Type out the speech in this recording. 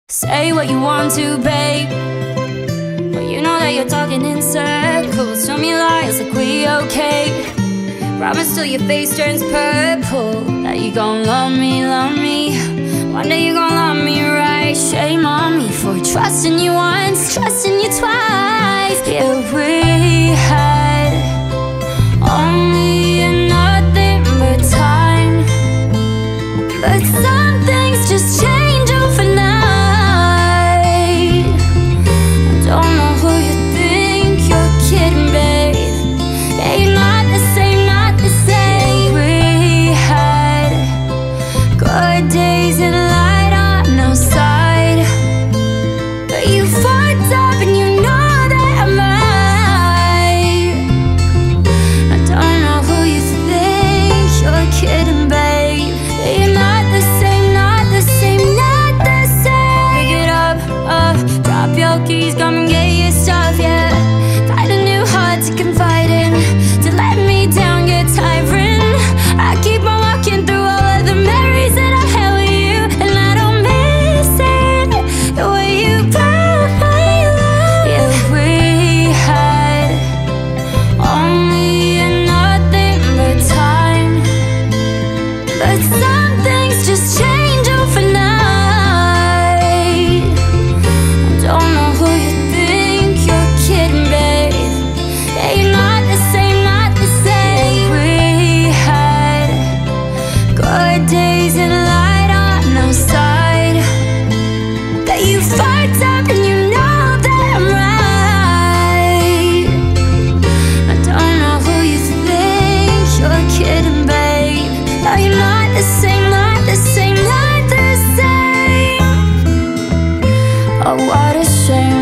Say what you want to, babe, but you know that you're talking in circles. Tell me lies like we okay. Promise till your face turns purple that you gon' love me, love me. One day you gon' love me right. Shame on me for trusting you once, trusting you twice. Yeah, we had only nothing but time, but some things just change overnight. Don't know who you think you're kidding, babe. Yeah, you're not the same, not the same. We had good days and light on our side, but you fucked up and you know that I might. I don't know who you think you're kidding, babe. Yeah, you're not the same, not the same, not the same. Pick it up, drop your keys, come and get your stuff, yeah. Find a new heart to confide in. To let me down get tiring. I keep on walking through all of the memories that I had with you, and I don't miss it, the way you brought my love. Yeah, we had only nothing but time, but some things just change overnight. Don't know who you think you're kidding, babe. Yeah, you're not the same, not the same. We had good days and light on our side, that you fucked up and you know that I'm right. I don't know who you think you're kidding, babe. No, you're not the same, not the same, not the same. Oh, what a shame.